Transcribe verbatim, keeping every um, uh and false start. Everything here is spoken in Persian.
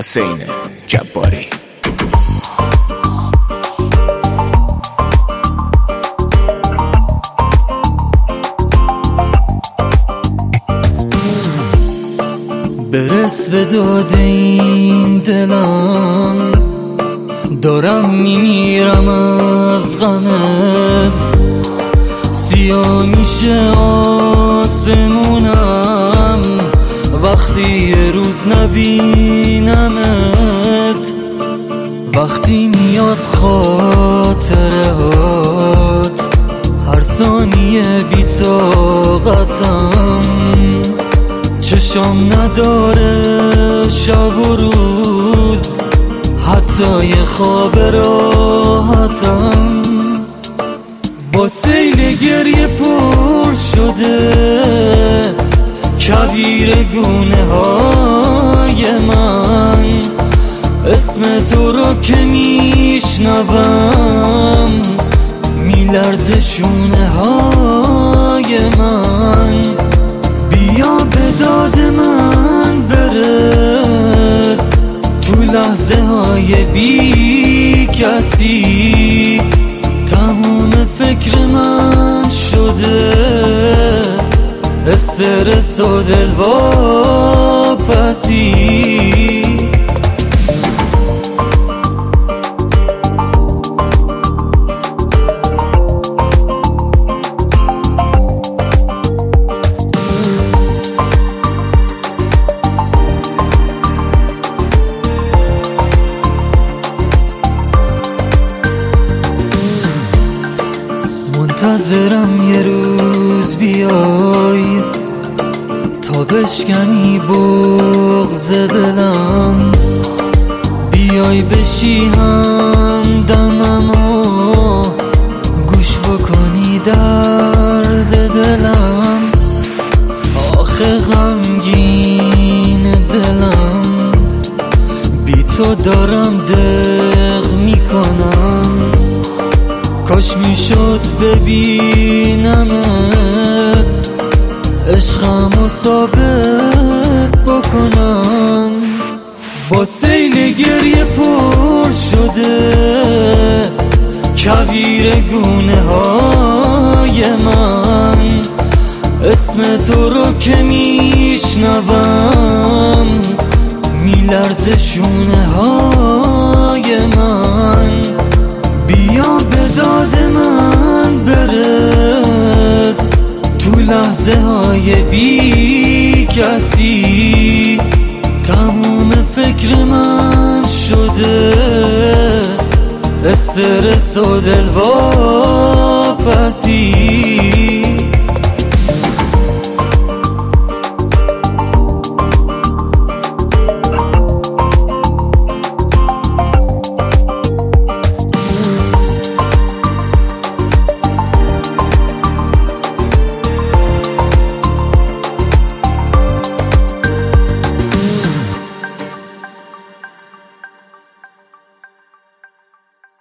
حسین جباری. برس به داد این دلم، دارم میمیرم از غمت. سیاه میشه آسمونم وقتی یه روز نبینمت. وقتی میاد خاطرات هر ثانیه بی طاقتم. چشام نداره شب و روز، حتی یه خواب راحتم. با سیل گریه پر شده کویر گونه های من. اسم تو رو که میشنوم میلرزه شونه های من. بیا به داد من برس تو لحظه های بی کسی. تموم فکر من شده استرس و دلواپسی. منتظرم یه روز بیای تا بشکنی بغض دلم. بیای بشی هم دمم و گوش بکنی درد دلم. آخه غمگین دلم بی تو دارم دق میکنم. کاش میشد ببینمت عشقمو ثابت بکنم. با سیل گریه پر شده کویر گونه های من. اسم تو رو که میشنوم میلرزه شونه های من. بیا به داد من برس تو لحظه های بی کسی. تموم فکر من شده استرس و دلواپسی.